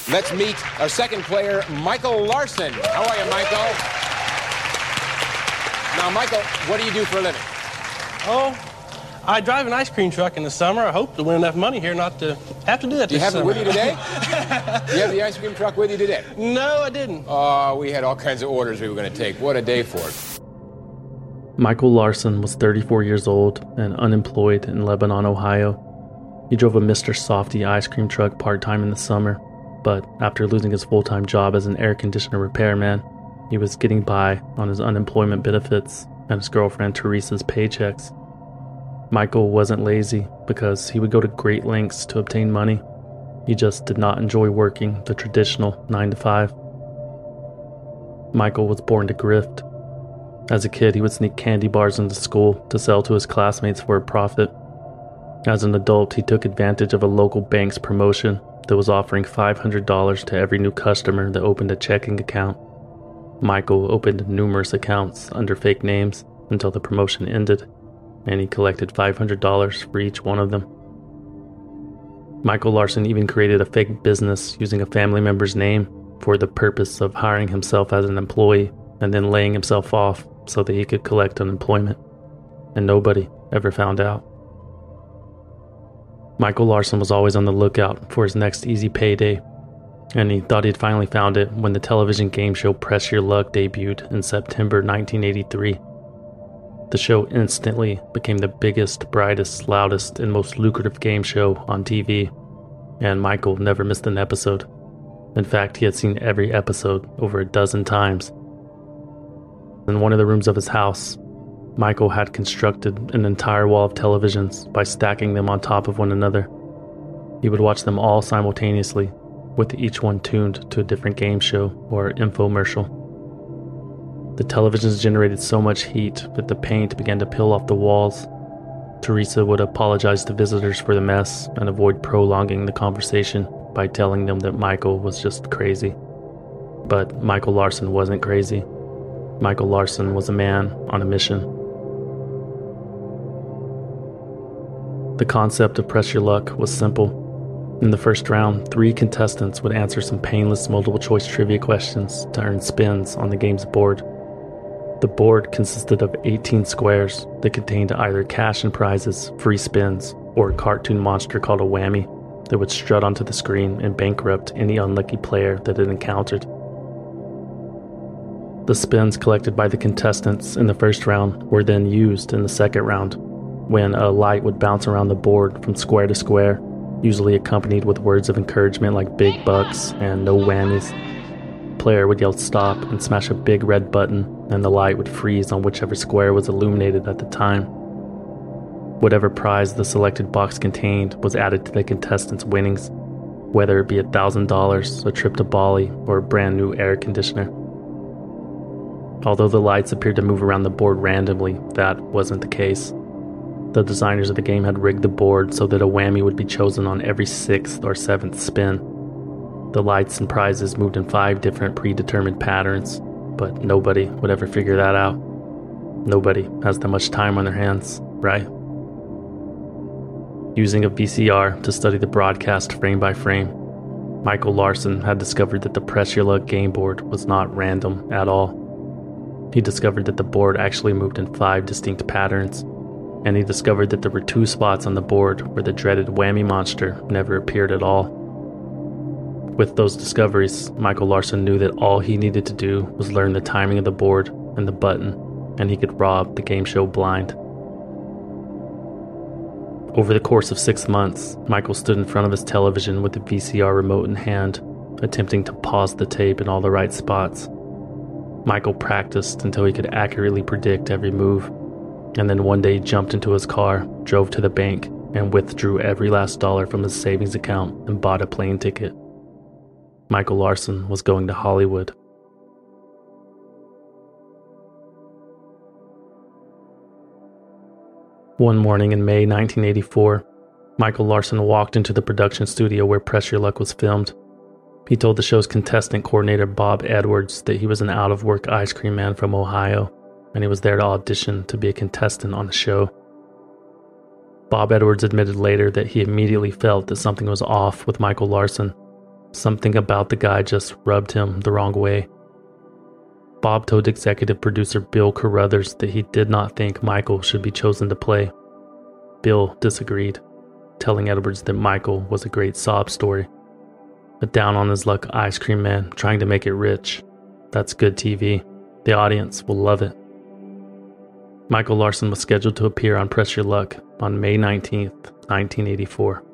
Let's meet our second player, Michael Larson. How are you, Michael? Now, Michael, what do you do for a living? Oh, I drive an ice cream truck in the summer. I hope to win enough money here not to have to do that Do you this have summer. it with you today? Do you have the ice cream truck with you today? No, I didn't. Oh, we had all kinds of orders we were going to take. What a day for it. Michael Larson was 34 years old and unemployed in Lebanon, Ohio. He drove a Mr. Softy ice cream truck part-time in the summer, but after losing his full-time job as an air conditioner repairman, he was getting by on his unemployment benefits and his girlfriend Teresa's paychecks. Michael wasn't lazy because he would go to great lengths to obtain money. He just did not enjoy working the traditional 9-to-5. Michael was born to grift. As a kid, he would sneak candy bars into school to sell to his classmates for a profit. As an adult, he took advantage of a local bank's promotion that was offering $500 to every new customer that opened a checking account. Michael opened numerous accounts under fake names until the promotion ended, and he collected $500 for each one of them. Michael Larson even created a fake business using a family member's name for the purpose of hiring himself as an employee and then laying himself off so that he could collect unemployment. And nobody ever found out. Michael Larson was always on the lookout for his next easy payday, and he thought he'd finally found it when the television game show Press Your Luck debuted in September 1983. The show instantly became the biggest, brightest, loudest, and most lucrative game show on TV, and Michael never missed an episode. In fact, he had seen every episode over a dozen times. In one of the rooms of his house, Michael had constructed an entire wall of televisions by stacking them on top of one another. He would watch them all simultaneously, with each one tuned to a different game show or infomercial. The televisions generated so much heat that the paint began to peel off the walls. Teresa would apologize to visitors for the mess and avoid prolonging the conversation by telling them that Michael was just crazy. But Michael Larson wasn't crazy. Michael Larson was a man on a mission. The concept of Press Your Luck was simple. In the first round, 3 contestants would answer some painless multiple-choice trivia questions to earn spins on the game's board. The board consisted of 18 squares that contained either cash and prizes, free spins, or a cartoon monster called a whammy that would strut onto the screen and bankrupt any unlucky player that it encountered. The spins collected by the contestants in the first round were then used in the second round, when a light would bounce around the board from square to square, usually accompanied with words of encouragement like big bucks and no whammies. The player would yell stop and smash a big red button, and the light would freeze on whichever square was illuminated at the time. Whatever prize the selected box contained was added to the contestants' winnings, whether it be $1,000, a trip to Bali, or a brand new air conditioner. Although the lights appeared to move around the board randomly, that wasn't the case. The designers of the game had rigged the board so that a whammy would be chosen on every 6th or 7th spin. The lights and prizes moved in 5 different predetermined patterns, but nobody would ever figure that out. Nobody has that much time on their hands, right? Using a VCR to study the broadcast frame by frame, Michael Larson had discovered that the Press Your Luck game board was not random at all. He discovered that the board actually moved in 5 distinct patterns, and he discovered that there were 2 spots on the board where the dreaded whammy monster never appeared at all. With those discoveries, Michael Larson knew that all he needed to do was learn the timing of the board and the button, and he could rob the game show blind. Over the course of 6 months, Michael stood in front of his television with the VCR remote in hand, attempting to pause the tape in all the right spots. Michael practiced until he could accurately predict every move, and then one day he jumped into his car, drove to the bank, and withdrew every last dollar from his savings account and bought a plane ticket. Michael Larson was going to Hollywood. One morning in May 1984, Michael Larson walked into the production studio where Press Your Luck was filmed. He told the show's contestant coordinator Bob Edwards that he was an out-of-work ice cream man from Ohio, and he was there to audition to be a contestant on the show. Bob Edwards admitted later that he immediately felt that something was off with Michael Larson. Something about the guy just rubbed him the wrong way. Bob told executive producer Bill Carruthers that he did not think Michael should be chosen to play. Bill disagreed, telling Edwards that Michael was a great sob story. A down-on-his-luck ice cream man trying to make it rich. That's good TV. The audience will love it. Michael Larson was scheduled to appear on Press Your Luck on May 19th, 1984.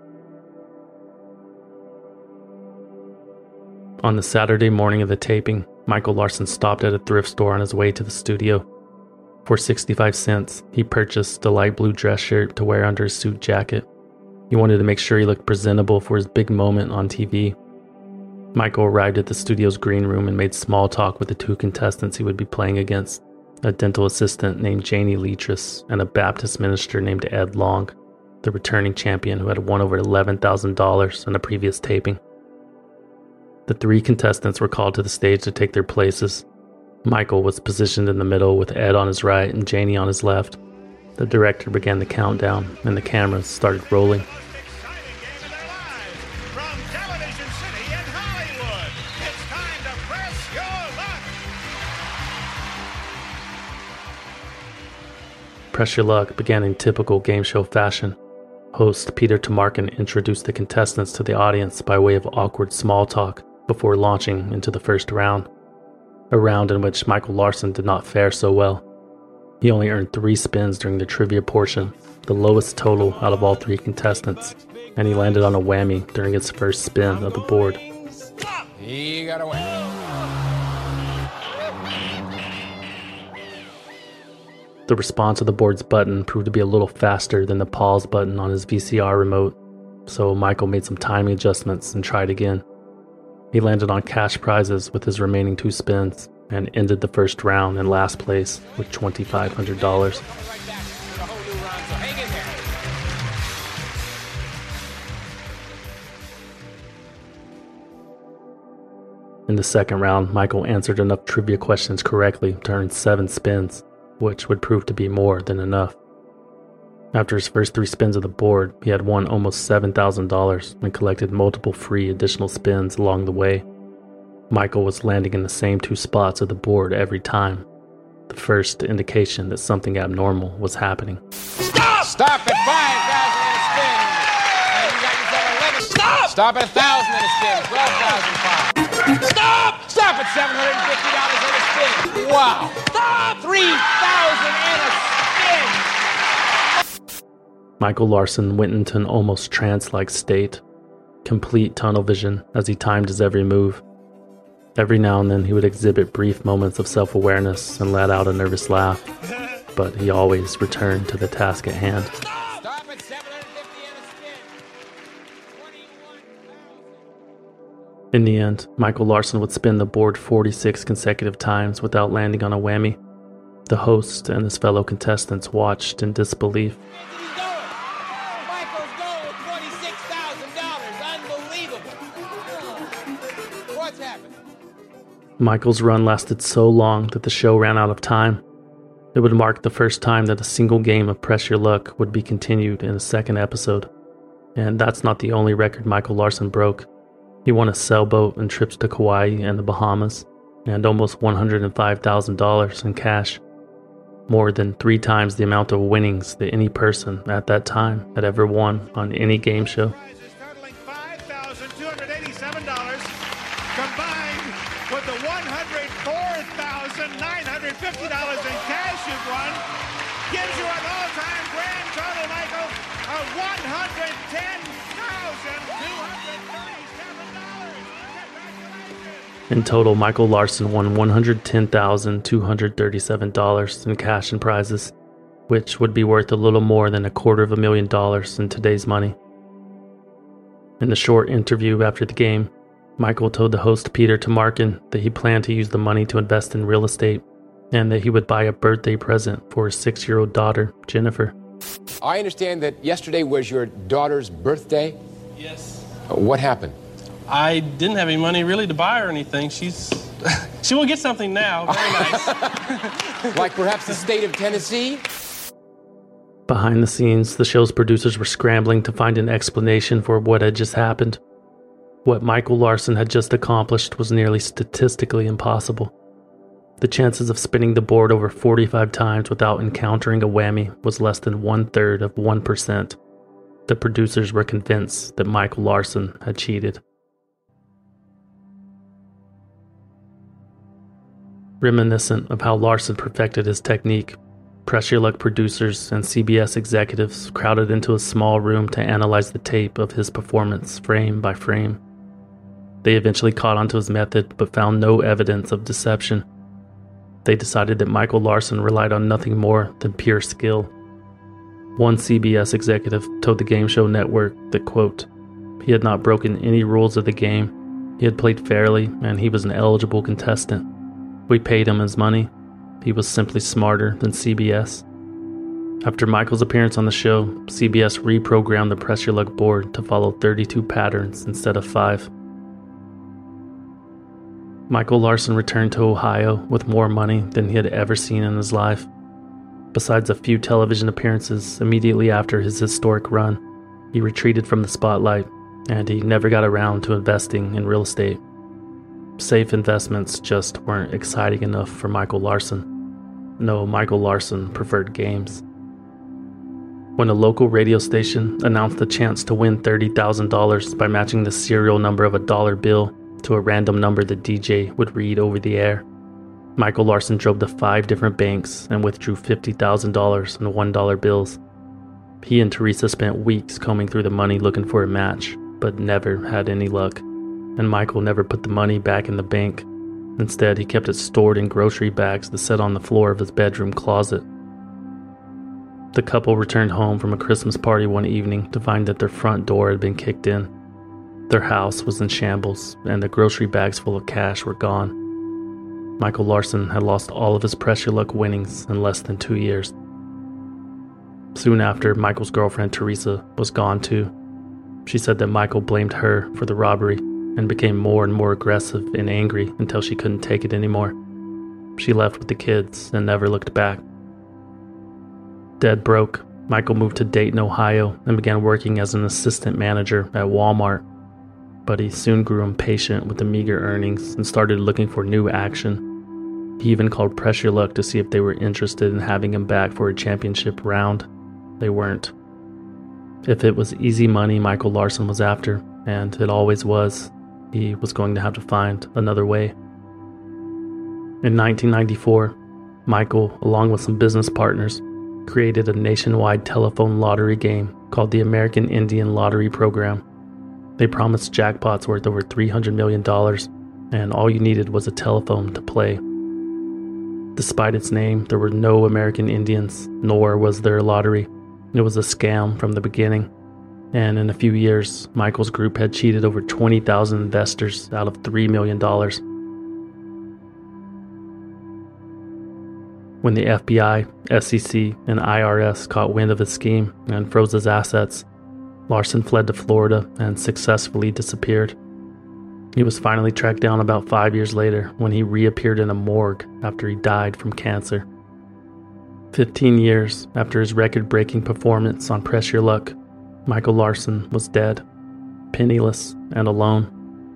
On the Saturday morning of the taping, Michael Larson stopped at a thrift store on his way to the studio. For 65 cents, he purchased a light blue dress shirt to wear under his suit jacket. He wanted to make sure he looked presentable for his big moment on TV. Michael arrived at the studio's green room and made small talk with the two contestants he would be playing against, a dental assistant named Janie Leatrice and a Baptist minister named Ed Long, the returning champion who had won over $11,000 in a previous taping. The three contestants were called to the stage to take their places. Michael was positioned in the middle with Ed on his right and Janie on his left. The director began the countdown and the cameras started rolling. Press Your Luck began in typical game show fashion. Host Peter Tomarken introduced the contestants to the audience by way of awkward small talk before launching into the first round, a round in which Michael Larson did not fare so well. He only earned 3 spins during the trivia portion, the lowest total out of all 3 contestants, and he landed on a whammy during his first spin of the board. He got a whammy. The response to the board's button proved to be a little faster than the pause button on his VCR remote, so Michael made some timing adjustments and tried again. He landed on cash prizes with his remaining 2 spins and ended the first round in last place with $2,500. In the second round, Michael answered enough trivia questions correctly to earn 7 spins, which would prove to be more than enough. After his first 3 spins of the board, he had won almost $7,000 and collected multiple free additional spins along the way. Michael was landing in the same 2 spots of the board every time, the first indication that something abnormal was happening. Stop! Stop at 5,000 and a spin. And you got yourself 11. Stop! Stop at 1,000 and a spin. 12,005. Stop! Stop at $750 and a spin. Wow! Stop! 3,000 and a spin. Michael Larson went into an almost trance-like state, complete tunnel vision as he timed his every move. Every now and then he would exhibit brief moments of self-awareness and let out a nervous laugh, but he always returned to the task at hand. Stop at 750 and a spin. 21,000. In the end, Michael Larson would spin the board 46 consecutive times without landing on a whammy. The host and his fellow contestants watched in disbelief. Michael's going with $26,000. Unbelievable. What's happened? Michael's run lasted so long that the show ran out of time. It would mark the first time that a single game of Press Your Luck would be continued in a second episode. And that's not the only record Michael Larson broke. He won a sailboat and trips to Kauai and the Bahamas, and almost $105,000 in cash. More than 3 times the amount of winnings that any person at that time had ever won on any game show. Prizes totaling $5,287, combined with the $104,950 in cash you've won, gives you an all-time grand total, Michael, of $110,237. In total, Michael Larson won $110,237 in cash and prizes, which would be worth a little more than $250,000 in today's money. In the short interview after the game, Michael told the host Peter Tomarken that he planned to use the money to invest in real estate and that he would buy a birthday present for his 6-year-old daughter, Jennifer. I understand that yesterday was your daughter's birthday. Yes. What happened? I didn't have any money really to buy her anything. She will get something now. Very nice. Like perhaps the state of Tennessee? Behind the scenes, the show's producers were scrambling to find an explanation for what had just happened. What Michael Larson had just accomplished was nearly statistically impossible. The chances of spinning the board over 45 times without encountering a whammy was less than 1/3 of 1%. The producers were convinced that Michael Larson had cheated. Reminiscent of how Larson perfected his technique, Press Your Luck producers and CBS executives crowded into a small room to analyze the tape of his performance frame by frame. They eventually caught onto his method but found no evidence of deception. They decided that Michael Larson relied on nothing more than pure skill. One CBS executive told the Game Show Network that, quote, he had not broken any rules of the game, he had played fairly, and he was an eligible contestant. We paid him his money. He was simply smarter than CBS. After Michael's appearance on the show, CBS reprogrammed the Press Your Luck board to follow 32 patterns instead of 5. Michael Larson returned to Ohio with more money than he had ever seen in his life. Besides a few television appearances immediately after his historic run, he retreated from the spotlight, and he never got around to investing in real estate. Safe investments just weren't exciting enough for Michael Larson. No, Michael Larson preferred games. When a local radio station announced the chance to win $30,000 by matching the serial number of a dollar bill to a random number the DJ would read over the air, Michael Larson drove to 5 different banks and withdrew $50,000 in $1 bills. He and Teresa spent weeks combing through the money looking for a match, but never had any luck, and Michael never put the money back in the bank. Instead, he kept it stored in grocery bags that sat on the floor of his bedroom closet. The couple returned home from a Christmas party one evening to find that their front door had been kicked in. Their house was in shambles, and the grocery bags full of cash were gone. Michael Larson had lost all of his Press Your Luck winnings in less than 2 years. Soon after, Michael's girlfriend Teresa was gone too. She said that Michael blamed her for the robbery and became more and more aggressive and angry until she couldn't take it anymore. She left with the kids and never looked back. Dead broke, Michael moved to Dayton, Ohio, and began working as an assistant manager at Walmart. But he soon grew impatient with the meager earnings and started looking for new action. He even called Press Your Luck to see if they were interested in having him back for a championship round. They weren't. If it was easy money Michael Larson was after, and it always was, he was going to have to find another way. In 1994, Michael, along with some business partners, created a nationwide telephone lottery game called the American Indian Lottery Program. They promised jackpots worth over $300 million, and all you needed was a telephone to play. Despite its name, there were no American Indians, nor was there a lottery. It was a scam from the beginning, and in a few years, Michael's group had cheated over 20,000 investors out of $3 million. When the FBI, SEC, and IRS caught wind of his scheme and froze his assets, Larson fled to Florida and successfully disappeared. He was finally tracked down about 5 years later when he reappeared in a morgue after he died from cancer. 15 years after his record-breaking performance on Press Your Luck, Michael Larson was dead, penniless, and alone.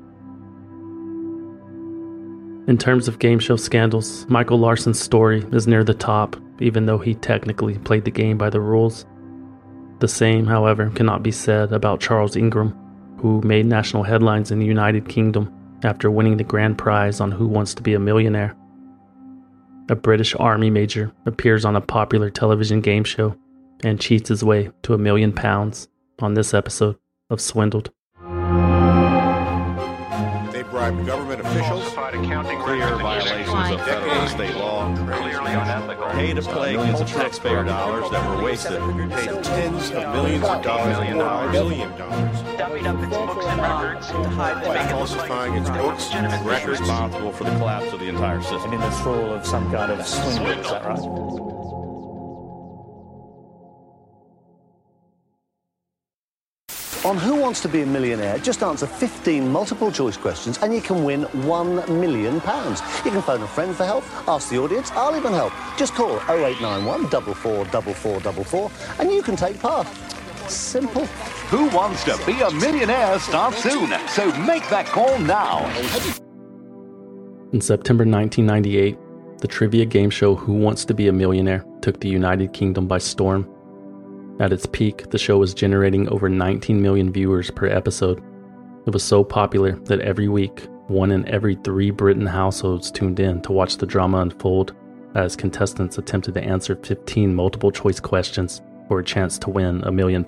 In terms of game show scandals, Michael Larson's story is near the top, even though he technically played the game by the rules. The same, however, cannot be said about Charles Ingram, who made national headlines in the United Kingdom after winning the grand prize on Who Wants to Be a Millionaire. A British Army major appears on a popular television game show and cheats his way to £1 million on this episode of Swindled. They bribed government officials, clear violations of federal and state law, pay to play millions of taxpayer dollars that were wasted, paid tens of millions of dollars, $1 million, by falsifying its books and records, responsible for the collapse of the entire system. In this role of some kind of swindler, is that right? On Who Wants to Be a Millionaire, just answer 15 multiple-choice questions and you can win £1 million. You can phone a friend for help, ask the audience, I'll even help. Just call 0891 444444 and you can take part. Simple. Who Wants to Be a Millionaire starts soon, so make that call now. In September 1998, the trivia game show Who Wants to Be a Millionaire took the United Kingdom by storm. At its peak, the show was generating over 19 million viewers per episode. It was so popular that every week, 1 in every 3 Britain households tuned in to watch the drama unfold as contestants attempted to answer 15 multiple-choice questions for a chance to win £1 million.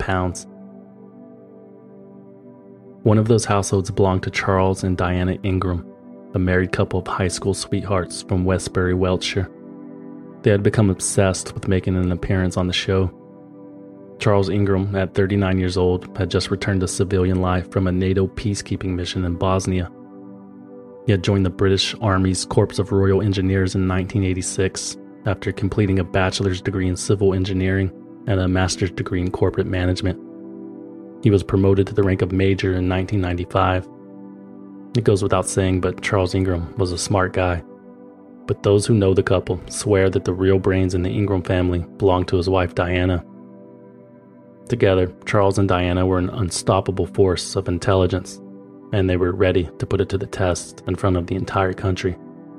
One of those households belonged to Charles and Diana Ingram, a married couple of high school sweethearts from Westbury, Wiltshire. They had become obsessed with making an appearance on the show. Charles Ingram, at 39 years old, had just returned to civilian life from a NATO peacekeeping mission in Bosnia. He had joined the British Army's Corps of Royal Engineers in 1986 after completing a bachelor's degree in civil engineering and a master's degree in corporate management. He was promoted to the rank of major in 1995. It goes without saying, but Charles Ingram was a smart guy. But those who know the couple swear that the real brains in the Ingram family belonged to his wife Diana. Together, Charles and Diana were an unstoppable force of intelligence, and they were ready to put it to the test in front of the entire country.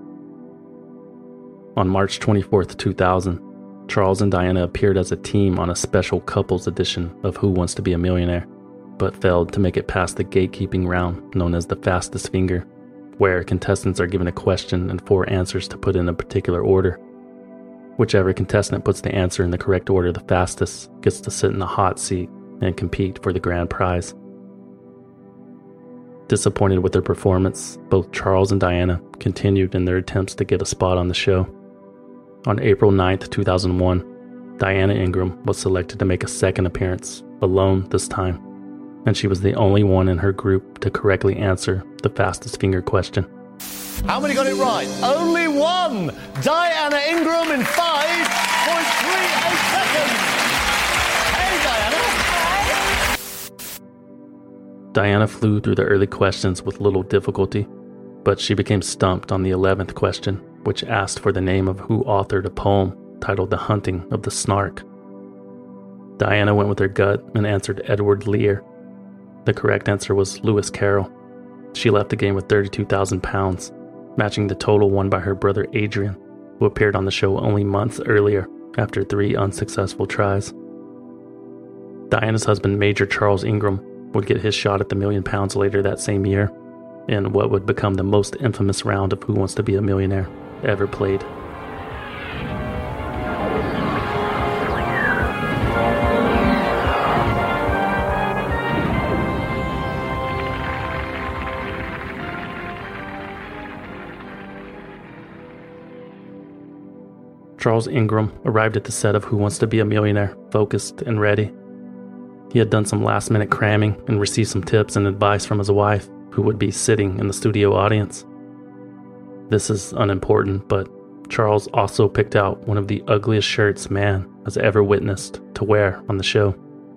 On March 24, 2000, Charles and Diana appeared as a team on a special couples edition of Who Wants to Be a Millionaire, but failed to make it past the gatekeeping round known as the fastest finger, where contestants are given a question and 4 answers to put in a particular order. Whichever contestant puts the answer in the correct order the fastest gets to sit in the hot seat and compete for the grand prize. Disappointed with their performance, both Charles and Diana continued in their attempts to get a spot on the show. On April 9, 2001, Diana Ingram was selected to make a second appearance, alone this time, and she was the only one in her group to correctly answer the fastest finger question. How many got it right? Only one! Diana Ingram in 5.38 seconds! Hey, Diana! Diana flew through the early questions with little difficulty, but she became stumped on the 11th question, which asked for the name of who authored a poem titled The Hunting of the Snark. Diana went with her gut and answered Edward Lear. The correct answer was Lewis Carroll. She left the game with £32,000, matching the total won by her brother Adrian, who appeared on the show only months earlier after 3 unsuccessful tries. Diana's husband, Major Charles Ingram, would get his shot at the £1 million later that same year, in what would become the most infamous round of Who Wants to Be a Millionaire ever played. Charles Ingram arrived at the set of Who Wants to Be a Millionaire focused and ready. He had done some last-minute cramming and received some tips and advice from his wife, who would be sitting in the studio audience. This is unimportant, but Charles also picked out one of the ugliest shirts man has ever witnessed to wear on the show.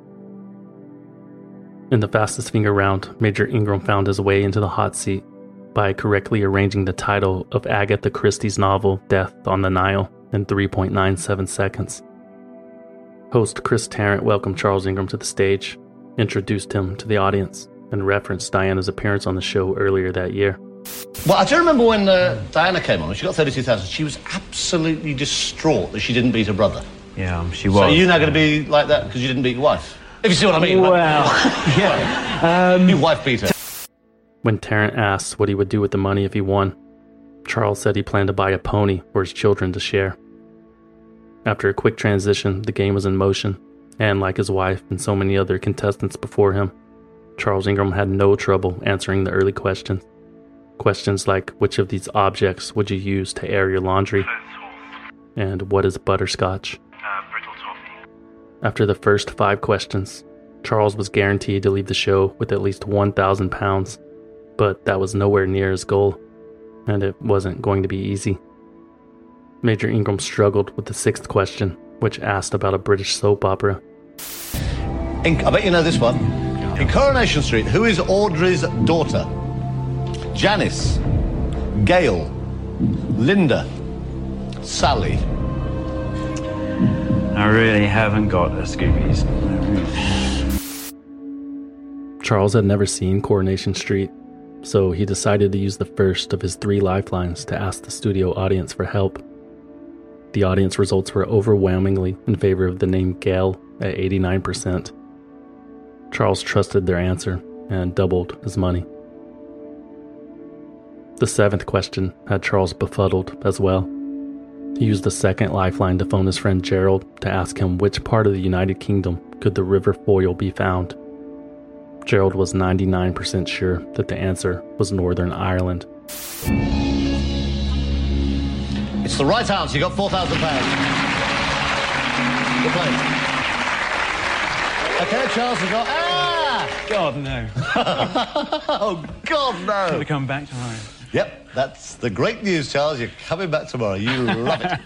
In the fastest finger round, Major Ingram found his way into the hot seat by correctly arranging the title of Agatha Christie's novel Death on the Nile in 3.97 seconds. Host Chris Tarrant welcomed Charles Ingram to the stage, introduced him to the audience, and referenced Diana's appearance on the show earlier that year. Well, I do remember when Diana came on, she got 32,000, she was absolutely distraught that she didn't beat her brother. Yeah, she was. So are you now going to be like that because you didn't beat your wife? If you see what I mean. Well, yeah. Your wife beat her. When Tarrant asked what he would do with the money if he won, Charles said he planned to buy a pony for his children to share. After a quick transition, the game was in motion, and like his wife and so many other contestants before him, Charles Ingram had no trouble answering the early questions. Questions like, which of these objects would you use to air your laundry? And what is butterscotch? Brittle toffee. After the first 5 questions, Charles was guaranteed to leave the show with at least £1,000, but that was nowhere near his goal, and it wasn't going to be easy. Major Ingram struggled with the 6th question, which asked about a British soap opera. I bet you know this one. In Coronation Street, who is Audrey's daughter? Janice, Gail, Linda, Sally. I really haven't got a Scoobies. Charles had never seen Coronation Street, so he decided to use the first of his 3 lifelines to ask the studio audience for help. The audience results were overwhelmingly in favor of the name Gail at 89%. Charles trusted their answer and doubled his money. The 7th question had Charles befuddled as well. He used the 2nd lifeline to phone his friend Gerald to ask him which part of the United Kingdom could the River Foyle be found. Gerald was 99% sure that the answer was Northern Ireland. It's the right answer. You got £4,000. Good play. Okay, Charles, we got... God, no. Oh, God, no. Got to come back tomorrow. Yep, that's the great news, Charles. You're coming back tomorrow. You love it.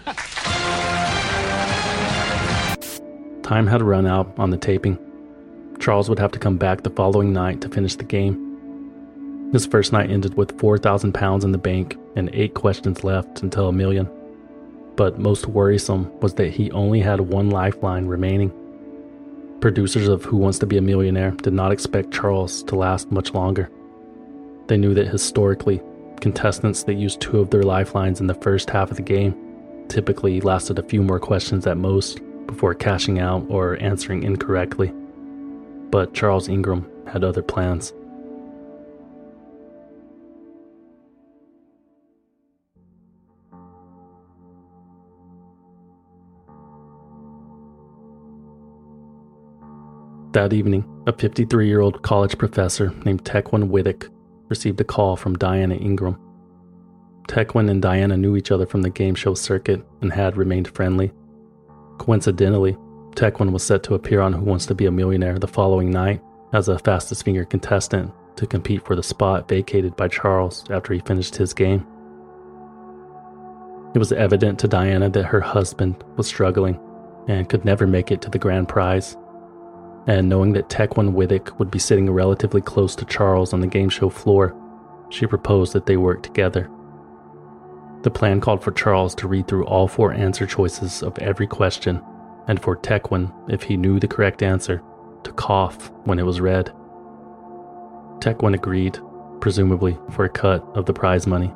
Time had run out on the taping. Charles would have to come back the following night to finish the game. His first night ended with £4,000 in the bank and 8 questions left until $1 million. But most worrisome was that he only had 1 lifeline remaining. Producers of Who Wants to Be a Millionaire did not expect Charles to last much longer. They knew that historically, contestants that used 2 of their lifelines in the first half of the game typically lasted a few more questions at most before cashing out or answering incorrectly. But Charles Ingram had other plans. That evening, a 53-year-old college professor named Tequin Whittock received a call from Diana Ingram. Tequin and Diana knew each other from the game show circuit and had remained friendly. Coincidentally, Tequin was set to appear on Who Wants to Be a Millionaire the following night as a fastest finger contestant to compete for the spot vacated by Charles after he finished his game. It was evident to Diana that her husband was struggling and could never make it to the grand prize. And knowing that Tequin Whittock would be sitting relatively close to Charles on the game show floor, she proposed that they work together. The plan called for Charles to read through all 4 answer choices of every question, and for Tequin, if he knew the correct answer, to cough when it was read. Tequin agreed, presumably for a cut of the prize money.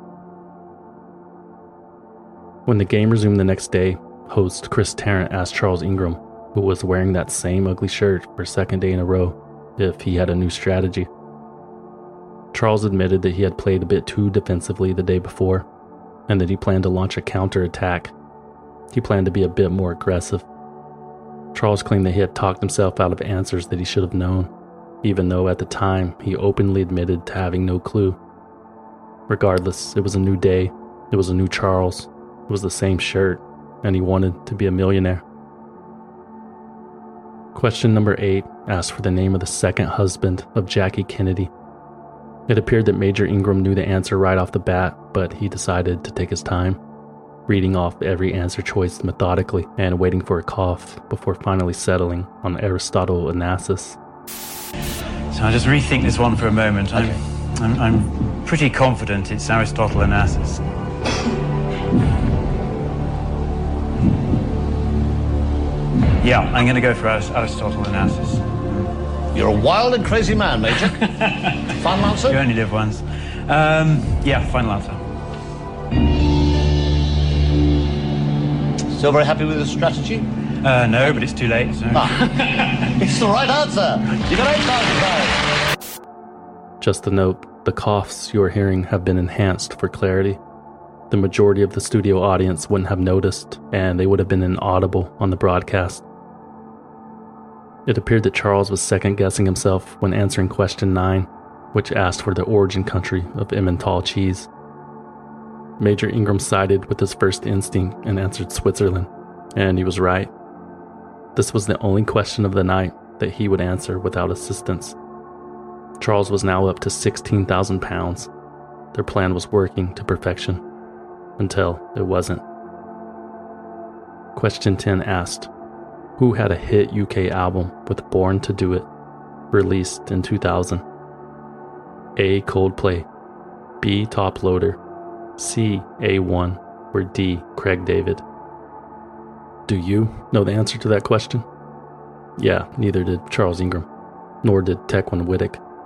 When the game resumed the next day, host Chris Tarrant asked Charles Ingram, who was wearing that same ugly shirt for a 2nd day in a row, if he had a new strategy. Charles admitted that he had played a bit too defensively the day before, and that he planned to launch a counterattack. He planned to be a bit more aggressive. Charles claimed that he had talked himself out of answers that he should have known, even though at the time he openly admitted to having no clue. Regardless, it was a new day, it was a new Charles, it was the same shirt, and he wanted to be a millionaire. Question number 8 asked for the name of the 2nd husband of Jackie Kennedy. It appeared that Major Ingram knew the answer right off the bat, but he decided to take his time, reading off every answer choice methodically and waiting for a cough before finally settling on Aristotle Onassis. So I'll just rethink this one for a moment. Okay. I'm pretty confident it's Aristotle Onassis. Yeah, I'm going to go for Aristotle Onassis. You're a wild and crazy man, Major. Final answer? You only live once. Yeah, final answer. Still very happy with the strategy? No, but it's too late. So. It's the right answer. You got £8,000. Just a note, the coughs you are hearing have been enhanced for clarity. The majority of the studio audience wouldn't have noticed, and they would have been inaudible on the broadcast. It appeared that Charles was second-guessing himself when answering question 9, which asked for the origin country of Emmental cheese. Major Ingram sided with his first instinct and answered Switzerland, and he was right. This was the only question of the night that he would answer without assistance. Charles was now up to £16,000. Their plan was working to perfection, until it wasn't. Question 10 asked, who had a hit UK album with Born to Do It, released in 2000? A. Coldplay, B. Top Loader, C. A1, or D. Craig David? Do you know the answer to that question? Yeah, neither did Charles Ingram, nor did Tequin Whittock.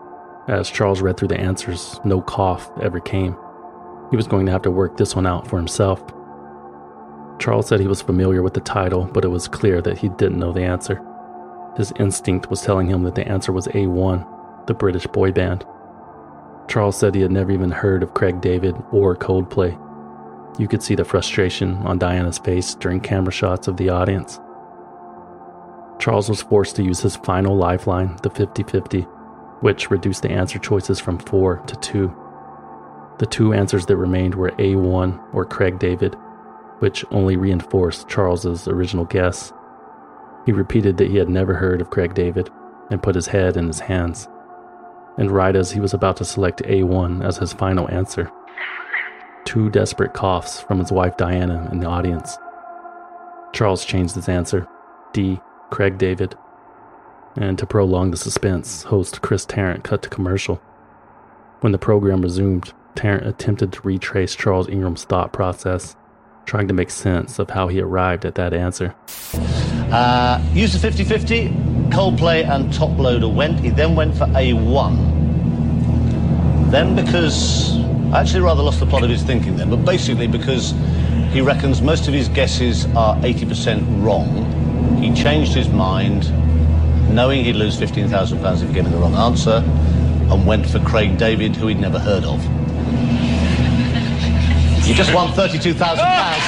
As Charles read through the answers, no cough ever came. He was going to have to work this one out for himself. Charles said he was familiar with the title, but it was clear that he didn't know the answer. His instinct was telling him that the answer was A1, the British boy band. Charles said he had never even heard of Craig David or Coldplay. You could see the frustration on Diana's face during camera shots of the audience. Charles was forced to use his final lifeline, the 50-50, which reduced the answer choices from 4 to 2. The two answers that remained were A1 or Craig David, which only reinforced Charles's original guess. He repeated that he had never heard of Craig David and put his head in his hands. And right as he was about to select A1 as his final answer, 2 desperate coughs from his wife Diana in the audience. Charles changed his answer, D, Craig David. And to prolong the suspense, host Chris Tarrant cut to commercial. When the program resumed, Tarrant attempted to retrace Charles Ingram's thought process, trying to make sense of how he arrived at that answer. Used the 50-50, Coldplay and Top Loader went. He then went for A1. Then because... I actually rather lost the plot of his thinking then, but basically because he reckons most of his guesses are 80% wrong, he changed his mind, knowing he'd lose £15,000 if he gave the wrong answer, and went for Craig David, who he'd never heard of. He just won £32,000.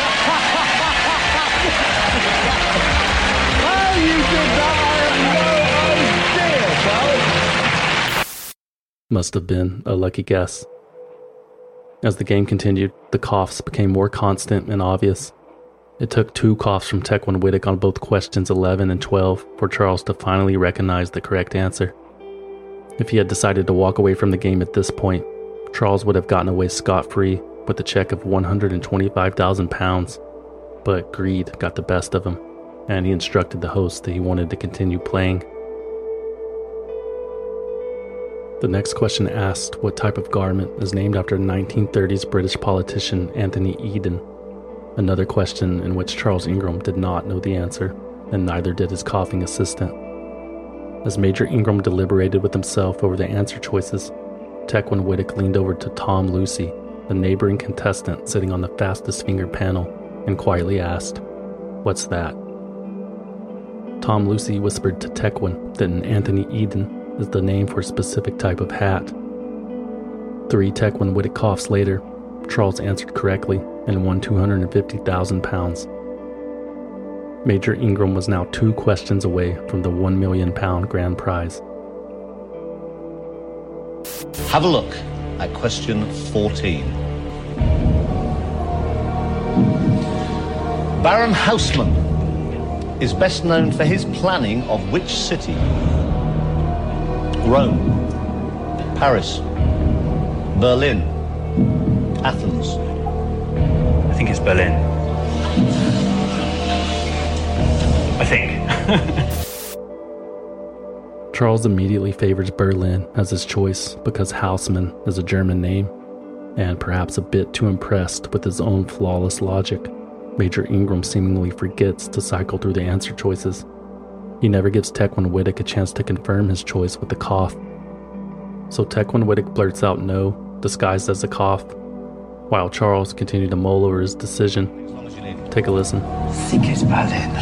Must have been a lucky guess. As the game continued, the coughs became more constant and obvious. It took 2 coughs from Tequan Wittek on both questions 11 and 12 for Charles to finally recognize the correct answer. If he had decided to walk away from the game at this point, Charles would have gotten away scot-free with a check of £125,000, but greed got the best of him, and he instructed the host that he wanted to continue playing. The next question asked what type of garment is named after 1930s British politician Anthony Eden, another question in which Charles Ingram did not know the answer, and neither did his coughing assistant. As Major Ingram deliberated with himself over the answer choices, Tequan Wittek leaned over to Tom Lucy, the neighboring contestant sitting on the fastest finger panel, and quietly asked, "What's that?" Tom Lucy whispered to Tequan that an Anthony Eden is the name for a specific type of hat. 3 Tequan Wittek coughs later, Charles answered correctly and won £250,000. Major Ingram was now 2 questions away from the £1 million grand prize. Have a look at question 14. Baron Haussmann is best known for his planning of which city? Rome, Paris, Berlin, Athens. I think it's Berlin. I think. Charles immediately favors Berlin as his choice because Haussmann is a German name, and perhaps a bit too impressed with his own flawless logic, Major Ingram seemingly forgets to cycle through the answer choices. He never gives Tequan Wittek a chance to confirm his choice with a cough. So Tequan Wittek blurts out no, disguised as a cough, while Charles continued to mull over his decision. Take a listen. I think it's Berlin.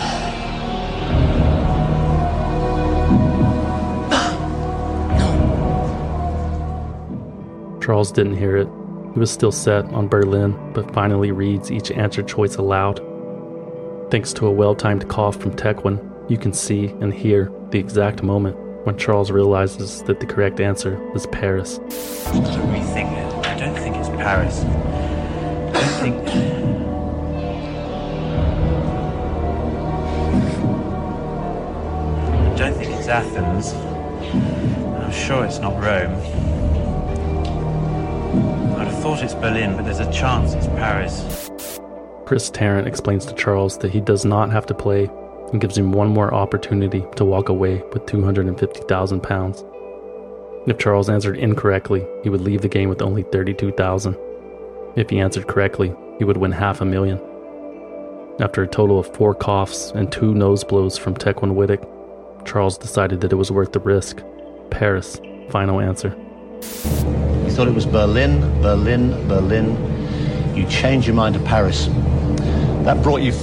Charles didn't hear it. He was still set on Berlin, but finally reads each answer choice aloud. Thanks to a well-timed cough from Tequan, you can see and hear the exact moment when Charles realizes that the correct answer is Paris. I've got to rethink it. I don't think it's Paris. I don't think it's Athens. I'm sure it's not Rome. I'd have thought it's Berlin, but there's a chance it's Paris. Chris Tarrant explains to Charles that he does not have to play and gives him one more opportunity to walk away with £250,000. If Charles answered incorrectly, he would leave the game with only $32,000. If he answered correctly, he would win $500,000. After a total of 4 coughs and 2 nose blows from Tequan Wittek, Charles decided that it was worth the risk. Paris, final answer. You thought it was Berlin, Berlin, Berlin. You changed your mind to Paris. That brought you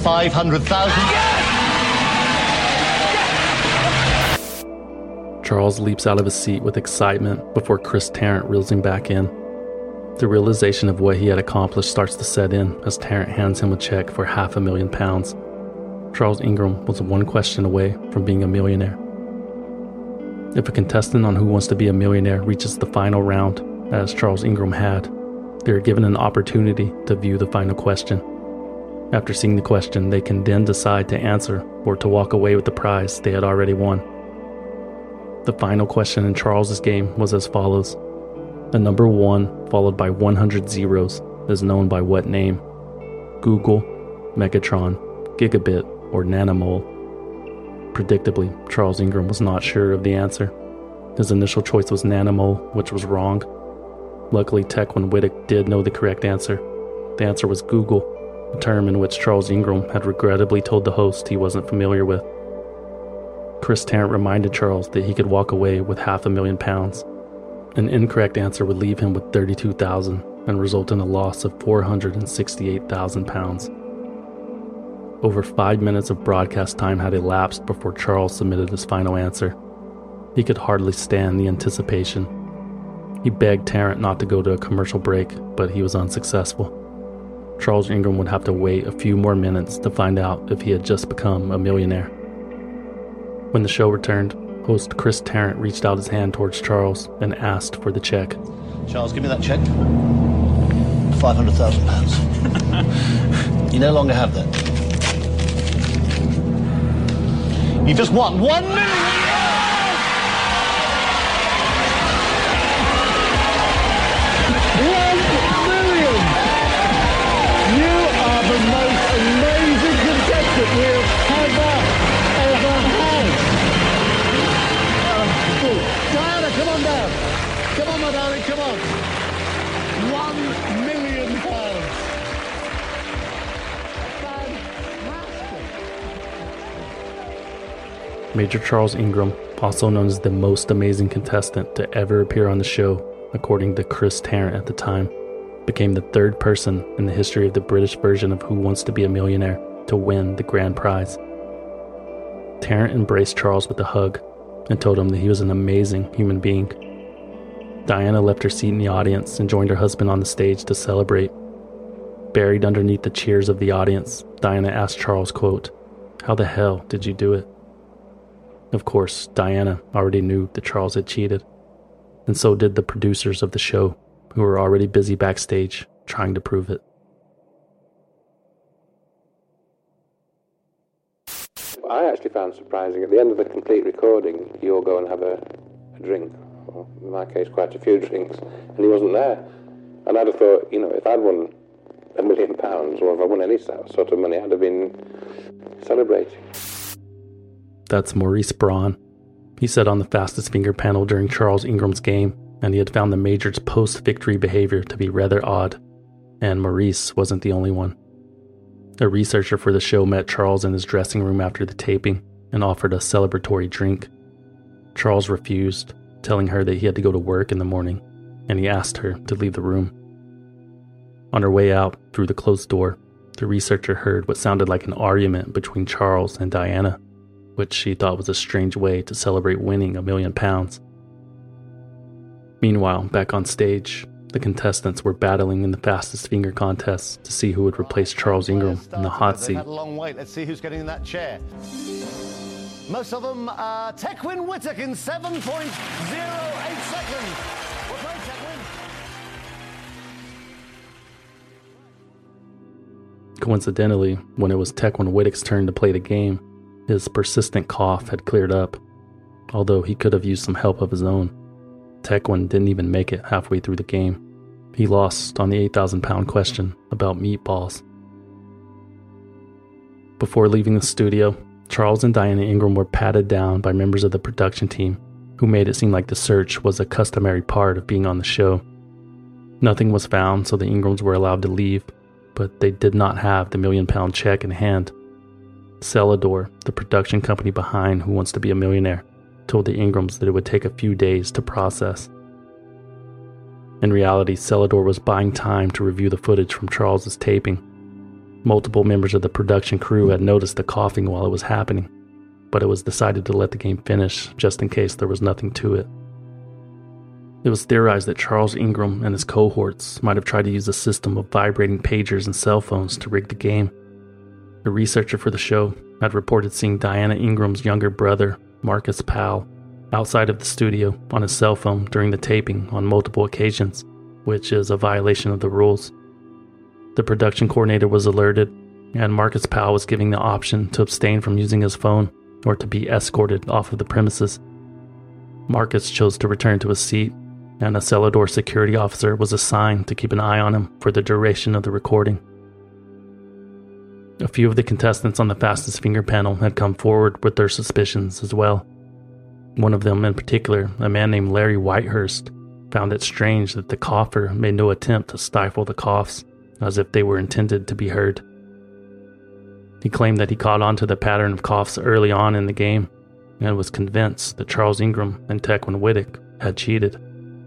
500,000. Charles leaps out of his seat with excitement before Chris Tarrant reels him back in. The realization of what he had accomplished starts to set in as Tarrant hands him a check for £500,000. Charles Ingram was one question away from being a millionaire. If a contestant on Who Wants to Be a Millionaire reaches the final round, as Charles Ingram had, they are given an opportunity to view the final question. After seeing the question, they can then decide to answer or to walk away with the prize they had already won. The final question in Charles's game was as follows. The number 1 followed by 100 zeros is known by what name? Google, Megatron, Gigabit, or Nanomole? Predictably, Charles Ingram was not sure of the answer. His initial choice was Nanomole, which was wrong. Luckily, Tequin Wittek did know the correct answer. The answer was Google, a term in which Charles Ingram had regrettably told the host he wasn't familiar with. Chris Tarrant reminded Charles that he could walk away with £500,000. An incorrect answer would leave him with $32,000 and result in a loss of £468,000. Over 5 minutes of broadcast time had elapsed before Charles submitted his final answer. He could hardly stand the anticipation. He begged Tarrant not to go to a commercial break, but he was unsuccessful. Charles Ingram would have to wait a few more minutes to find out if he had just become a millionaire. When the show returned, host Chris Tarrant reached out his hand towards Charles and asked for the check. Charles, give me that check. £500,000. You no longer have that. You just won £1 million! Diana, come on down. Come on, my darling, come on. £1 million. Major Charles Ingram, also known as the most amazing contestant to ever appear on the show, according to Chris Tarrant at the time, became the third person in the history of the British version of Who Wants to Be a Millionaire to win the grand prize. Tarrant embraced Charles with a hug and told him that he was an amazing human being. Diana left her seat in the audience and joined her husband on the stage to celebrate. Buried underneath the cheers of the audience, Diana asked Charles, quote, "How the hell did you do it?" Of course, Diana already knew that Charles had cheated, and so did the producers of the show, who were already busy backstage trying to prove it. I actually found surprising, at the end of the complete recording, you all go and have a drink, or in my case quite a few drinks, and he wasn't there. And I'd have thought, if I'd won £1 million, or if I won any sort of money, I'd have been celebrating. That's Maurice Braun. He sat on the fastest finger panel during Charles Ingram's game, and he had found the Major's post-victory behavior to be rather odd. And Maurice wasn't the only one. A researcher for the show met Charles in his dressing room after the taping and offered a celebratory drink. Charles refused, telling her that he had to go to work in the morning, and he asked her to leave the room. On her way out through the closed door, the researcher heard what sounded like an argument between Charles and Diana, which she thought was a strange way to celebrate winning £1 million. Meanwhile, back on stage, the contestants were battling in the fastest finger contest to see who would replace Charles Ingram in the hot seat. They've had a long wait. Let's see who's getting in that chair. Most of them are Tequin Wittek in 7.08 seconds. Well played, Tequin. Coincidentally, when it was Tequin Wittek's turn to play the game, his persistent cough had cleared up, although he could have used some help of his own. Tequin didn't even make it halfway through the game. He lost on the 8,000-pound question about meatballs. Before leaving the studio, Charles and Diana Ingram were patted down by members of the production team, who made it seem like the search was a customary part of being on the show. Nothing was found, so the Ingrams were allowed to leave, but they did not have the £1 million check in hand. Celador, the production company behind Who Wants to Be a Millionaire, told the Ingrams that it would take a few days to process. In reality, Celador was buying time to review the footage from Charles's taping. Multiple members of the production crew had noticed the coughing while it was happening, but it was decided to let the game finish just in case there was nothing to it. It was theorized that Charles Ingram and his cohorts might have tried to use a system of vibrating pagers and cell phones to rig the game. A researcher for the show had reported seeing Diana Ingram's younger brother, Marcus Powell, outside of the studio on his cell phone during the taping on multiple occasions, which is a violation of the rules. The production coordinator was alerted, and Marcus Powell was given the option to abstain from using his phone or to be escorted off of the premises. Marcus chose to return to his seat, and a Celador security officer was assigned to keep an eye on him for the duration of the recording. A few of the contestants on the Fastest Finger panel had come forward with their suspicions as well. One of them in particular, a man named Larry Whitehurst, found it strange that the cougher made no attempt to stifle the coughs, as if they were intended to be heard. He claimed that he caught on to the pattern of coughs early on in the game, and was convinced that Charles Ingram and Tequan Wittek had cheated.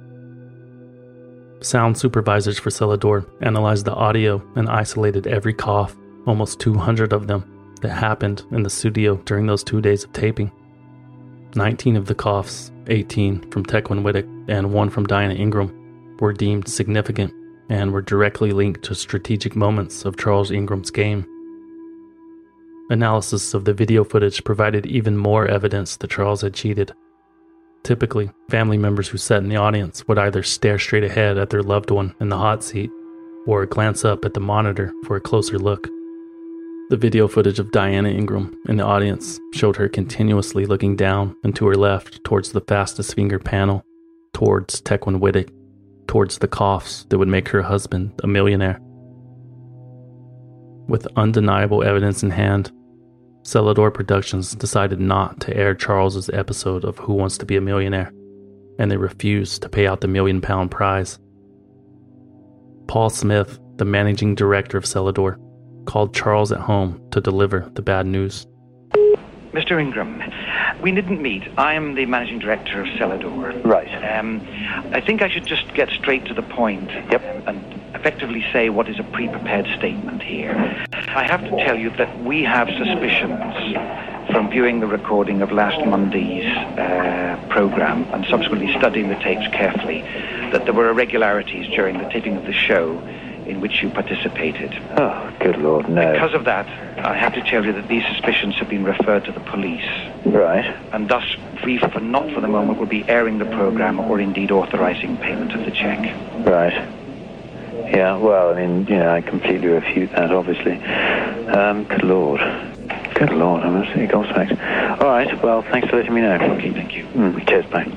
Sound supervisors for Celador analyzed the audio and isolated every cough, almost 200 of them, that happened in the studio during those 2 days of taping. 19 of the coughs, 18 from Tequan Wittek and 1 from Diana Ingram, were deemed significant and were directly linked to strategic moments of Charles Ingram's game. Analysis of the video footage provided even more evidence that Charles had cheated. Typically, family members who sat in the audience would either stare straight ahead at their loved one in the hot seat or glance up at the monitor for a closer look. The video footage of Diana Ingram in the audience showed her continuously looking down and to her left towards the Fastest Finger panel, towards Tequan Wittek, towards the coughs that would make her husband a millionaire. With undeniable evidence in hand, Celador Productions decided not to air Charles's episode of Who Wants to Be a Millionaire, and they refused to pay out the £1 million prize. Paul Smith, the managing director of Celador, called Charles at home to deliver the bad news. Mr. Ingram, we didn't meet. I am the managing director of Celador. Right. I think I should just get straight to the point. Yep. And effectively say what is a pre-prepared statement here. I have to tell you that we have suspicions from viewing the recording of last Monday's program and subsequently studying the tapes carefully that there were irregularities during the taping of the show in which you participated. Oh, good Lord, no. Because of that, I have to tell you that these suspicions have been referred to the police. Right. And thus, free for not for the moment, will be airing the program or indeed authorizing payment of the check. Right. Yeah, well, I mean, I completely refute that, obviously. Good Lord. Good Lord, I'm absolutely gobsmacked. All right, well, thanks for letting me know. Okay, thank you. Cheers, bye.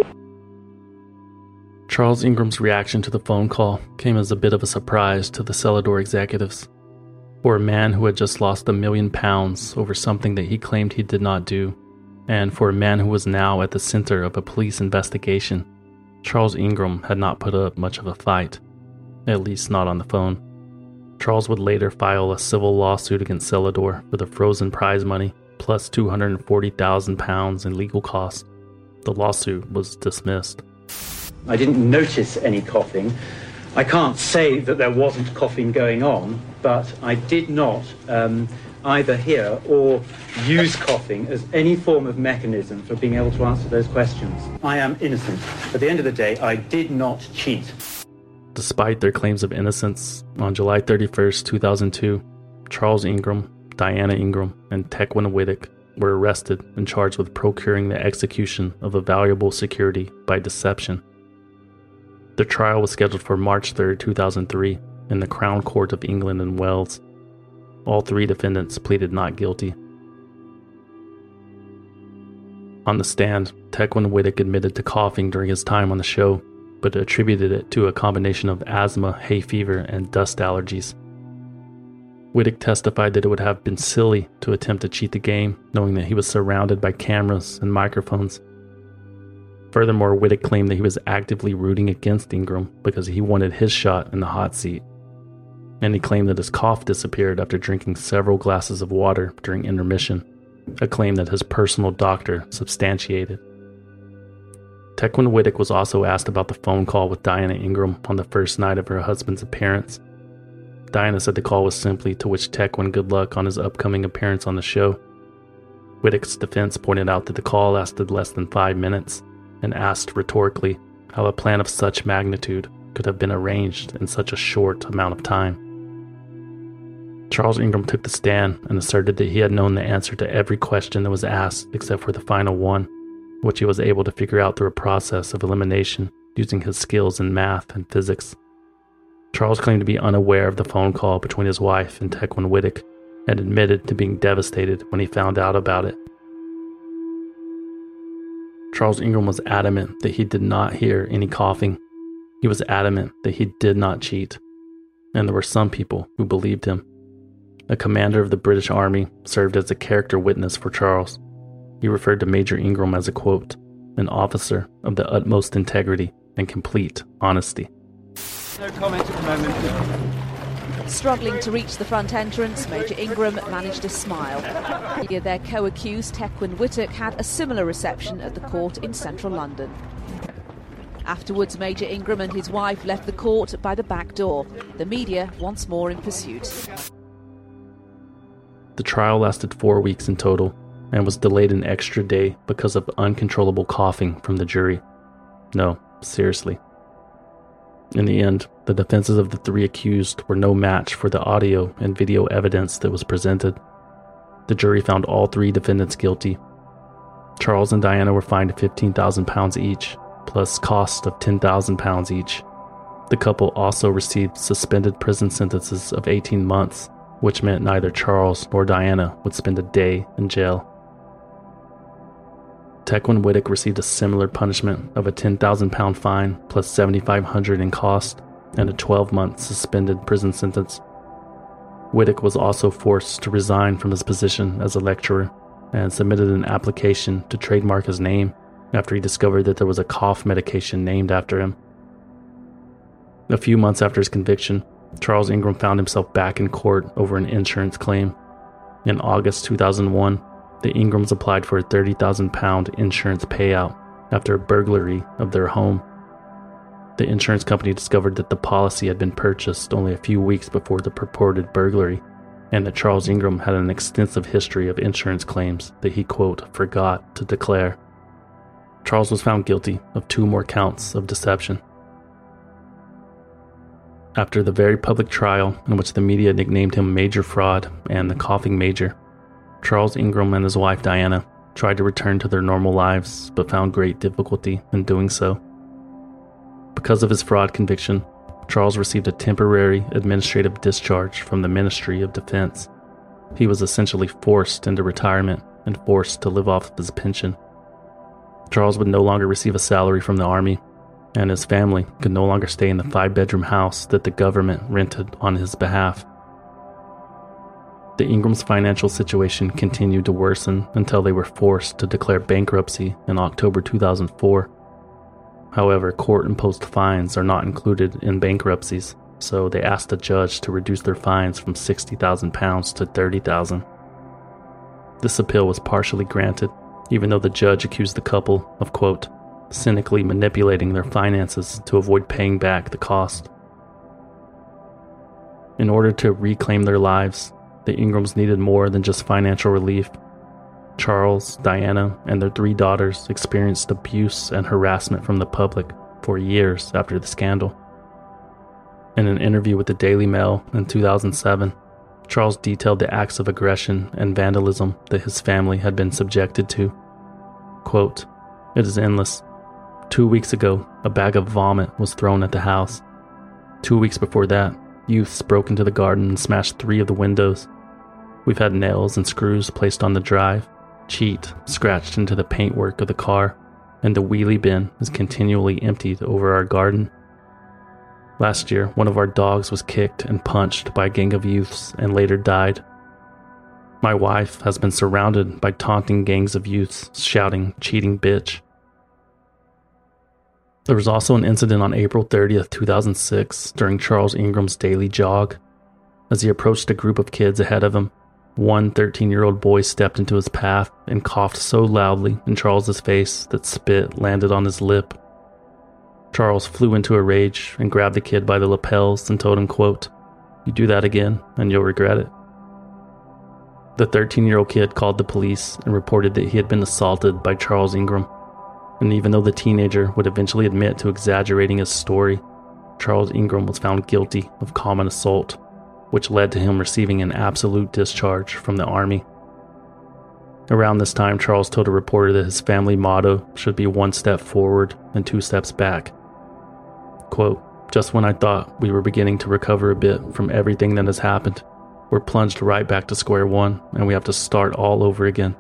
Charles Ingram's reaction to the phone call came as a bit of a surprise to the Celador executives. For a man who had just lost £1 million over something that he claimed he did not do, and for a man who was now at the center of a police investigation, Charles Ingram had not put up much of a fight, at least not on the phone. Charles would later file a civil lawsuit against Celador for the frozen prize money plus £240,000 in legal costs. The lawsuit was dismissed. I didn't notice any coughing. I can't say that there wasn't coughing going on, but I did not either hear or use coughing as any form of mechanism for being able to answer those questions. I am innocent. At the end of the day, I did not cheat. Despite their claims of innocence, on July 31st, 2002, Charles Ingram, Diana Ingram, and Tequan Wittek were arrested and charged with procuring the execution of a valuable security by deception. Their trial was scheduled for March 3rd, 2003, in the Crown Court of England and Wales. All 3 defendants pleaded not guilty. On the stand, Tequan Wittek admitted to coughing during his time on the show, but attributed it to a combination of asthma, hay fever, and dust allergies. Wittek testified that it would have been silly to attempt to cheat the game, knowing that he was surrounded by cameras and microphones. Furthermore, Wittek claimed that he was actively rooting against Ingram because he wanted his shot in the hot seat. And he claimed that his cough disappeared after drinking several glasses of water during intermission, a claim that his personal doctor substantiated. Tequan Wittek was also asked about the phone call with Diana Ingram on the first night of her husband's appearance. Diana said the call was simply to wish Tequan good luck on his upcoming appearance on the show. Wittek's defense pointed out that the call lasted less than 5 minutes and asked rhetorically how a plan of such magnitude could have been arranged in such a short amount of time. Charles Ingram took the stand and asserted that he had known the answer to every question that was asked except for the final one, which he was able to figure out through a process of elimination using his skills in math and physics. Charles claimed to be unaware of the phone call between his wife and Tequan Wittek and admitted to being devastated when he found out about it. Charles Ingram was adamant that he did not hear any coughing. He was adamant that he did not cheat, and there were some people who believed him. A commander of the British Army served as a character witness for Charles. He referred to Major Ingram as a, quote, an officer of the utmost integrity and complete honesty. No comment at the moment. Struggling to reach the front entrance, Major Ingram managed to smile. Their co-accused, Tequan Wittek, had a similar reception at the court in central London. Afterwards, Major Ingram and his wife left the court by the back door, the media once more in pursuit. The trial lasted 4 weeks in total and was delayed an extra day because of uncontrollable coughing from the jury. No, seriously. In the end, the defenses of the three accused were no match for the audio and video evidence that was presented. The jury found all three defendants guilty. Charles and Diana were fined £15,000 each, plus cost of £10,000 each. The couple also received suspended prison sentences of 18 months, which meant neither Charles nor Diana would spend a day in jail. Tequan Wittek received a similar punishment of a £10,000 fine plus $7,500 in cost and a 12-month suspended prison sentence. Wittek was also forced to resign from his position as a lecturer and submitted an application to trademark his name after he discovered that there was a cough medication named after him. A few months after his conviction, Charles Ingram found himself back in court over an insurance claim. In August 2001, the Ingrams applied for a £30,000 insurance payout after a burglary of their home. The insurance company discovered that the policy had been purchased only a few weeks before the purported burglary, and that Charles Ingram had an extensive history of insurance claims that he, quote, forgot to declare. Charles was found guilty of 2 more counts of deception. After the very public trial in which the media nicknamed him Major Fraud and the Coughing Major, Charles Ingram and his wife Diana tried to return to their normal lives but found great difficulty in doing so. Because of his fraud conviction, Charles received a temporary administrative discharge from the Ministry of Defense. He was essentially forced into retirement and forced to live off of his pension. Charles would no longer receive a salary from the Army, and his family could no longer stay in the 5-bedroom house that the government rented on his behalf. The Ingrams' financial situation continued to worsen until they were forced to declare bankruptcy in October 2004. However, court-imposed fines are not included in bankruptcies, so they asked the judge to reduce their fines from £60,000 to $30,000. This appeal was partially granted, even though the judge accused the couple of, quote, cynically manipulating their finances to avoid paying back the cost. In order to reclaim their lives, the Ingrams needed more than just financial relief. Charles, Diana, and their 3 daughters experienced abuse and harassment from the public for years after the scandal. In an interview with the Daily Mail in 2007, Charles detailed the acts of aggression and vandalism that his family had been subjected to. Quote, "It is endless. 2 weeks ago, a bag of vomit was thrown at the house. 2 weeks before that, youths broke into the garden and smashed 3 of the windows. We've had nails and screws placed on the drive, cheat scratched into the paintwork of the car, and the wheelie bin is continually emptied over our garden. Last year, one of our dogs was kicked and punched by a gang of youths and later died. My wife has been surrounded by taunting gangs of youths shouting, 'cheating bitch.'" There was also an incident on April 30th, 2006, during Charles Ingram's daily jog. As he approached a group of kids ahead of him, one 13-year-old boy stepped into his path and coughed so loudly in Charles's face that spit landed on his lip. Charles flew into a rage and grabbed the kid by the lapels and told him, quote, "You do that again and you'll regret it." The 13-year-old kid called the police and reported that he had been assaulted by Charles Ingram. And even though the teenager would eventually admit to exaggerating his story, Charles Ingram was found guilty of common assault, which led to him receiving an absolute discharge from the Army. Around this time, Charles told a reporter that his family motto should be 1 step forward and 2 steps back. Quote, "Just when I thought we were beginning to recover a bit from everything that has happened, we're plunged right back to square one and we have to start all over again."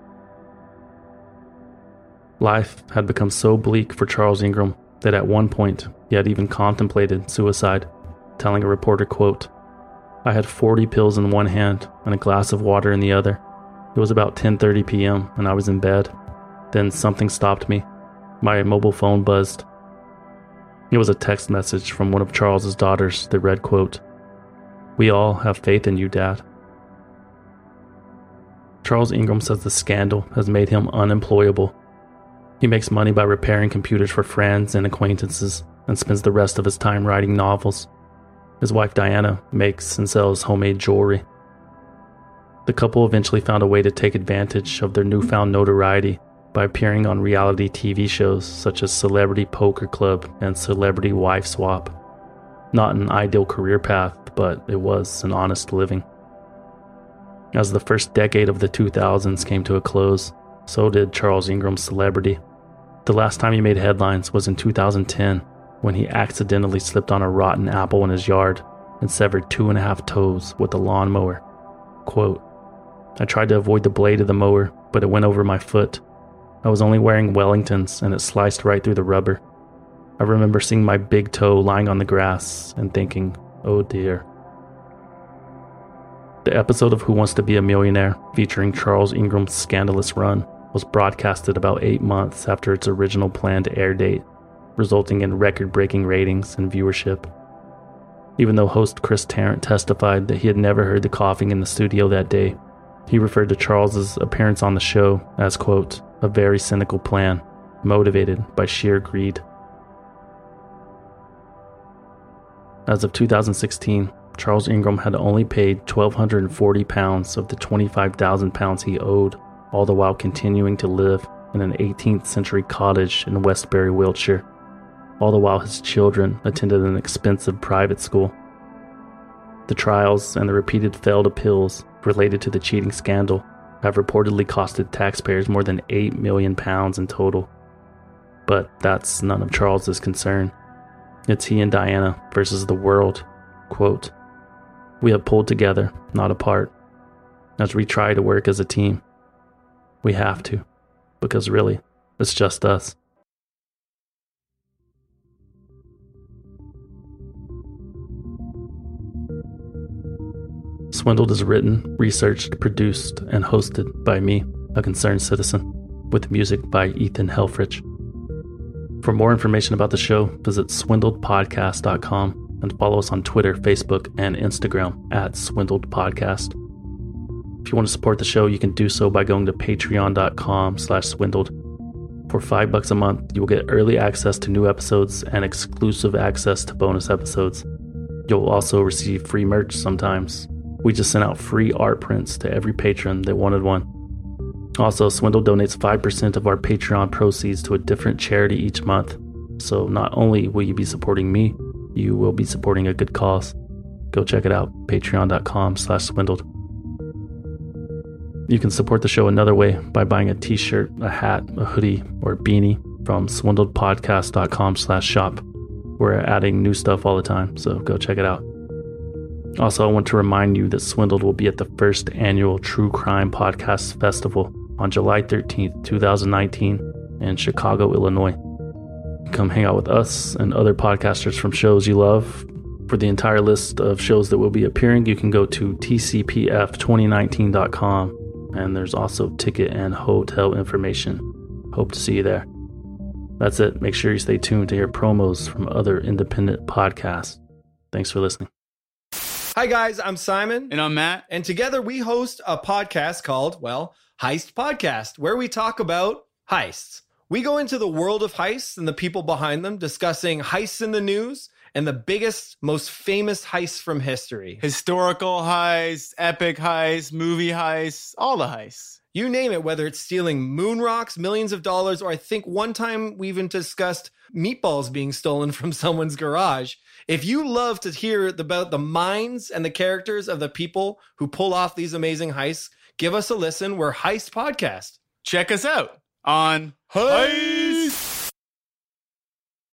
Life had become so bleak for Charles Ingram that at one point he had even contemplated suicide, telling a reporter, quote, "I had 40 pills in one hand and a glass of water in the other. It was about 10:30 p.m. and I was in bed. Then something stopped me. My mobile phone buzzed. It was a text message from one of Charles's daughters that read, quote, "We all have faith in you, Dad." Charles Ingram says the scandal has made him unemployable. He makes money by repairing computers for friends and acquaintances and spends the rest of his time writing novels. His wife Diana makes and sells homemade jewelry. The couple eventually found a way to take advantage of their newfound notoriety by appearing on reality TV shows such as Celebrity Poker Club and Celebrity Wife Swap. Not an ideal career path, but it was an honest living. As the first decade of the 2000s came to a close, so did Charles Ingram's celebrity. The last time he made headlines was in 2010, when he accidentally slipped on a rotten apple in his yard and severed 2.5 toes with a lawnmower. Quote, "I tried to avoid the blade of the mower, but it went over my foot. I was only wearing Wellingtons and it sliced right through the rubber. I remember seeing my big toe lying on the grass and thinking, oh dear." The episode of Who Wants to Be a Millionaire, featuring Charles Ingram's scandalous run, was broadcasted about 8 months after its original planned air date, resulting in record-breaking ratings and viewership. Even though host Chris Tarrant testified that he had never heard the coughing in the studio that day, he referred to Charles's appearance on the show as, quote, "a very cynical plan, motivated by sheer greed." As of 2016, Charles Ingram had only paid £1,240 of the £25,000 he owed, all the while continuing to live in an 18th century cottage in Westbury, Wiltshire, all the while his children attended an expensive private school. The trials and the repeated failed appeals related to the cheating scandal have reportedly costed taxpayers more than £8 million in total. But that's none of Charles's concern. It's he and Diana versus the world. Quote, "We have pulled together, not apart, as we try to work as a team. We have to, because really, it's just us." Swindled is written, researched, produced, and hosted by me, a concerned citizen, with music by Ethan Helfrich. For more information about the show, visit swindledpodcast.com and follow us on Twitter, Facebook, and Instagram at swindledpodcast. If you want to support the show, you can do so by going to patreon.com/swindled. For $5 a month, you will get early access to new episodes and exclusive access to bonus episodes. You'll also receive free merch sometimes. We just sent out free art prints to every patron that wanted one. Also, Swindle donates 5% of our Patreon proceeds to a different charity each month. So not only will you be supporting me, you will be supporting a good cause. Go check it out, patreon.com/swindled. You can support the show another way by buying a t-shirt, a hat, a hoodie, or a beanie from swindledpodcast.com/shop. We're adding new stuff all the time, so go check it out. Also, I want to remind you that Swindled will be at the first annual True Crime Podcast Festival on July 13th, 2019 in Chicago, Illinois. Come hang out with us and other podcasters from shows you love. For the entire list of shows that will be appearing, you can go to tcpf2019.com, and there's also ticket and hotel information. Hope to see you there. That's it. Make sure you stay tuned to hear promos from other independent podcasts. Thanks for listening. Hi guys, I'm Simon. And I'm Matt. And together we host a podcast called, well, Heist Podcast, where we talk about heists. We go into the world of heists and the people behind them, discussing heists in the news and the biggest, most famous heists from history. Historical heists, epic heists, movie heists, all the heists. You name it, whether it's stealing moon rocks, millions of dollars, or I think one time we even discussed meatballs being stolen from someone's garage. If you love to hear about the minds and the characters of the people who pull off these amazing heists, give us a listen. We're Heist Podcast. Check us out on Heist.